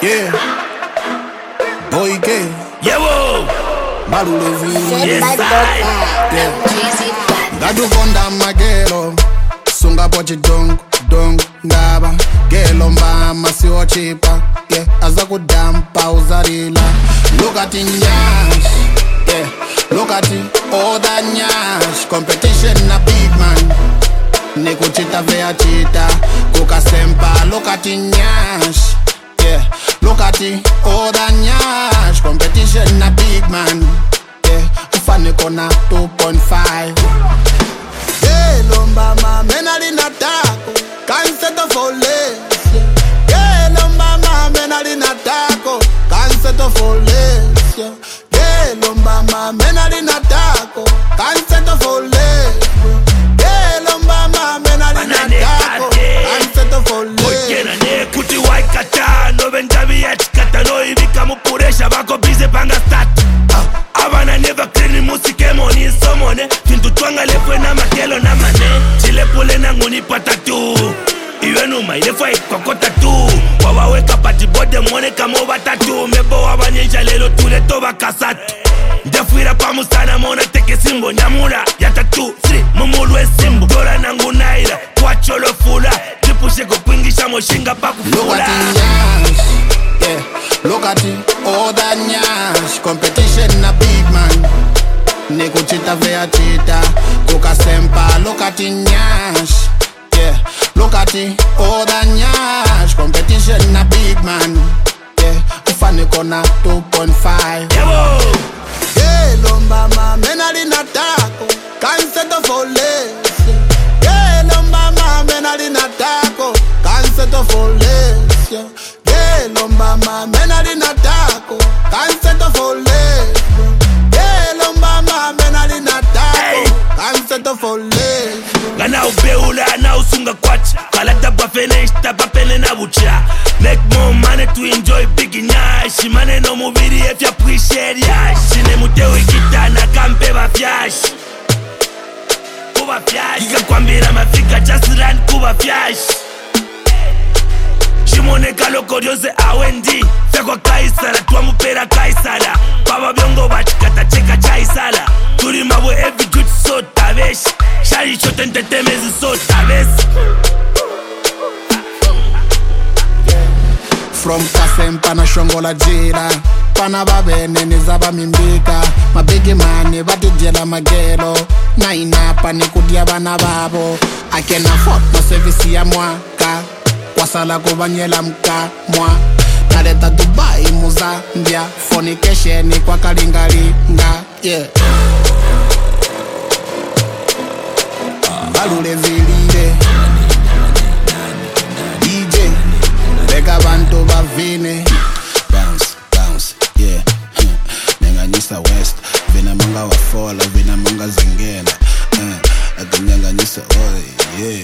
Yeah. Boy gay. Yeah, whoa. Maru Levi. Yes, Yeah. Gadu konda magelo. Sunga pochi dong, ngaba. Gelo mama siwo chipa. Yeah. Azaku dampa uzarila. Look at the nyash. Yeah. Look at all that nyash. Competition na big man. Neko chita vea chita. Kuka sempa. Look at the nyash. Yeah, look at it, all that nyash. Competition na big man. Yeah, ufane kona 2.5. Yeah, lomba ma menali na tako. Can't settle for less. Yeah, lomba ma menali na tako. Can't settle for less. Yeah, lomba ma menali na tako. Can't settle for less. Yeah, lomba ma menali na tako. Can't settle for less. Kuti waikata no benjabi yatikata no ibika mupuresha bako bize panga start abana never clean musike moni somone fintu twanga lefwe na makelo na mane chile pole na ngoni patatu iwe numa ilefwe kokota tu wawaweka pati bode mwone kamo batatu mebo wabanyesha lelo tule toba kasatu ndefuira pamusana mona teke simbo nyamura yatatu 3 mumulwe simbo dola nangu naira kwa cholo fula pushe kupingisha moshinga pa kufula. Look at the nyash, yeah. Look at it, all that nyash. Competition na big man. Neko chita vea chita, kuka sempa. Look at the nyash, yeah. Look at it, all that nyash. Competition na big man, yeah. Ufane kona 2.5. Yeah, lomba ma menali na tako. Can't settle for less. Yeah, lomba ma menali na tako. Can't settle for less. Yeah, lomba ma menali na tako. Can't settle for less. Yeah, lomba ma menali na tako. Can't settle for less. Gana ubeula na usunga kwacha. Kalata bafene ishta bapene na bucha. Make more money to enjoy big nyash. Mane no mubiri if you appreciate yash. Shine mutewe kitana kampe bafyash. Kuba fyash. Kika kwambira mafika just run kuba fyash. Shimone kaloko dioze awendi. Fekwa kaisala tuwa mupera kaisala. Baba byongo batikata cheka chaisala. Turi mabwe every good so tabesh. Shari chote ntetemezi so tabesh. From Kasempa na shongola jira. Pana babene nizaba mimbika. Mabigi mani batijela magelo. Na inapa ni kudia bana babo. I can afford no service ya mwaka. Kwa sala kubanyela mka mwa. Naleta Dubai Muzambia. Fornication kwa kalingalinga. Yeah. Balule zilile. DJ Beka bantu bavine. Bounce, yeah. Nyanganyisa West. Vina manga wa fola, vina manga zingena. Ati nyanganyisa oi, yeah.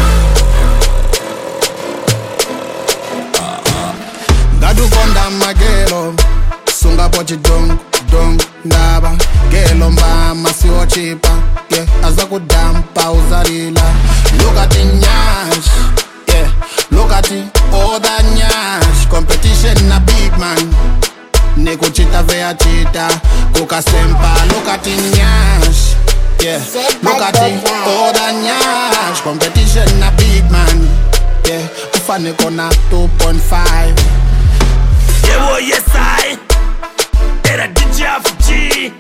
Gadu konda magelo. Sunga pochi dong, ngaba. Gelo mama siwo chipa. Yeah, azaku dampa uzarila. Look at the nyash. Yeah, look at it, all that nyash. Competition na big man. Neko chita vea chita, kuka sempa. Look at the nyash. Yeah, look at it, all that nyash. Competition na big man. Yeah, ufane kona 2.5. Yeah, boy, yes I. Era DJ FG.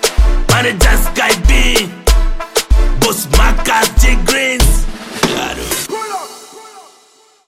Manager Sky B. Boss Marcus J Greens. Claro.